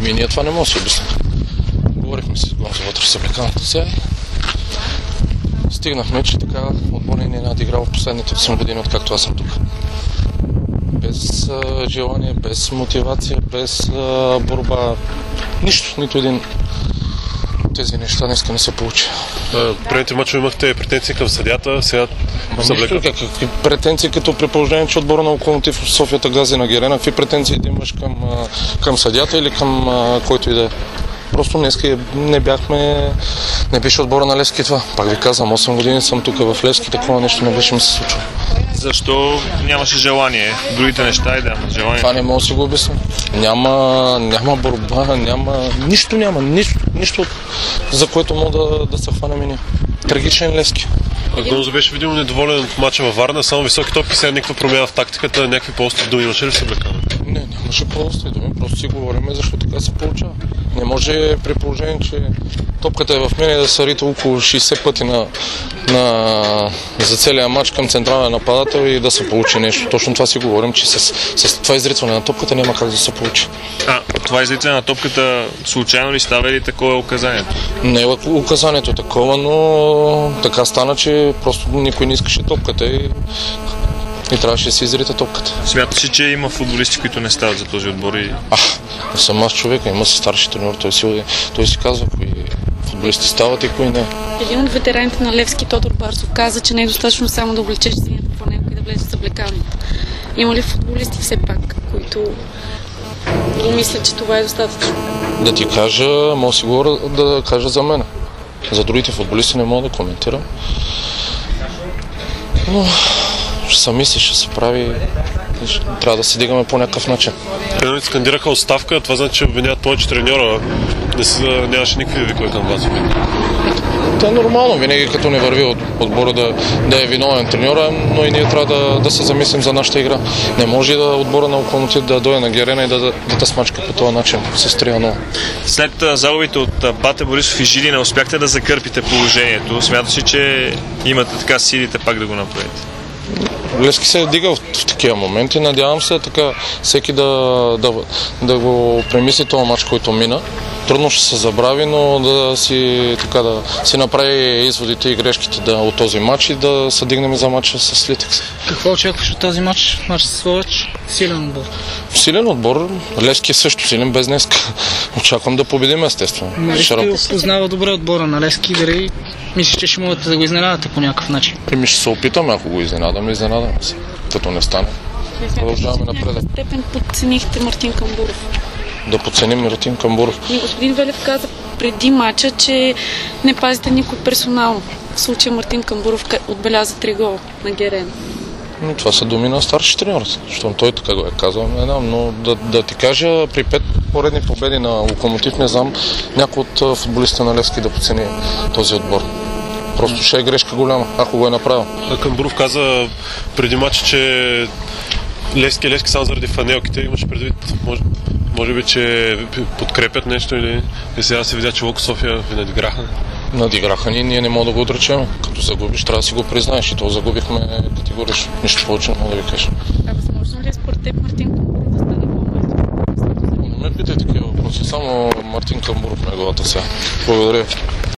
Ние това не може да се обясня. Говорихме си с Гонзо вътре с Съблеканата сега. Стигнахме, че така отборът не е надиграл в последните 8 години, откакто аз съм тук. Без желание, без мотивация, без борба. Нищо, нито един от тези неща днеска не се получи. Предните мачове имахте претенции към съдята, сега какви претенции, като при положение, че отбора на Локомотив в Софията гази на Герена, какви претенции да имаш към съдята или към който и да е? Просто днеска не беше отбора на Левски това. Пак ви казвам, 8 години съм тук в Левски, такова нещо не беше ми се случило. Защо нямаше желание? Другите неща и да има желание. Това не мога да си го обясня. Няма борба, нищо, за което мога да се хванем и ние. Трагичен Левски. Гонзо беше видимо недоволен от мача във Варна, само високи топки, сега някаква промяна в тактиката, някакви по-остри думи имаше ли в Съблеканата? Не, нямаше по-остри думи, просто си говорим, защо така се получава. Не може при положение, че топката е в мен да се рита около 60 пъти за целия матч към централен нападател и да се получи нещо. Точно това си говорим, че с това изритване на топката няма как да се получи. Това изритване на топката случайно ли става или такова е указанието? Не е указанието е такова, но така стана, че просто никой не искаше топката и трябваше да се изрита топката. Смяташ ли, че има футболисти, които не стават за този отбор? Не съм аз човека, има си старши треньор, той си казва кои футболисти стават и кои не. Един от ветераните на Левски, Тодор Барсов, каза, че не е достатъчно само да облечеш синята фланелка и да влезеш за Съблеканата. Има ли футболисти все пак, които мислят, че това е достатъчно? Да ти кажа, мога сигурно да кажа за мен. За другите футболисти не мога да коментирам. Но сами ще се прави. Трябва да се дигаме по някакъв начин. Тренерите скандираха оставка, това значи, че обвиняват повече треньора. Нямаше никакви викове към вас. Това е нормално, винаги като не върви от отбора да е виновен треньора, но и ние трябва да се замислим за нашата игра. Не може да отбора на Локомотив да дойде на Герена и да те смачка по този начин с 3-0. След загубите от Бате Борисов и Жилин, успяхте да закърпите положението. Смяташ ли, че имате така силите пак да го направите? Левски се е дигал в такива моменти. Надявам се така всеки да го премисли този мач, който мина. Трудно ще се забрави, но да си направи изводите и грешките от този мач и да се дигнем за матча с Литекс. Какво очакваш от този мач? Мач с Ловеч? Силен отбор. Силен отбор. Левски е също силен без днеска. Очаквам да победим, естествено. Левски познава добре отбора на Левски. Дали мислиш, че ще могат да го изненадате по някакъв начин? Ще се опитаме, ако го изненадаме се. Като не стане. Продължаваме напред. В степен подценихте Мартин Камбуров. Да подценим Мартин Камбуров. Господин Велев каза преди мача, че не пазите никой персонално. В случая Мартин Камбуров отбеляза 3 гола на Герена. Това са думи на старши треньор, защото той така го е казал, не знам, но да ти кажа, при 5 поредни победи на Локомотив, не знам някой от футболистите на Левски да подцени този отбор. Просто ще е грешка голяма, ако го е направил. Камбуров каза преди матча, че Левски само заради фанелките. Имаш предвид, може би, че подкрепят нещо или сега се видя, че Локо София ви надиграха? Надиграха ни, ние не можем да го отречем. Като загубиш, трябва да си го признаеш и то загубихме категорично. Нищо повече не мога да ви кажа. Възможно ли е според теб Мартин Камбуров да стане по-майстор? Не ме питай такива въпроси, само Мартин Камбуров неговата сега. Благодаря.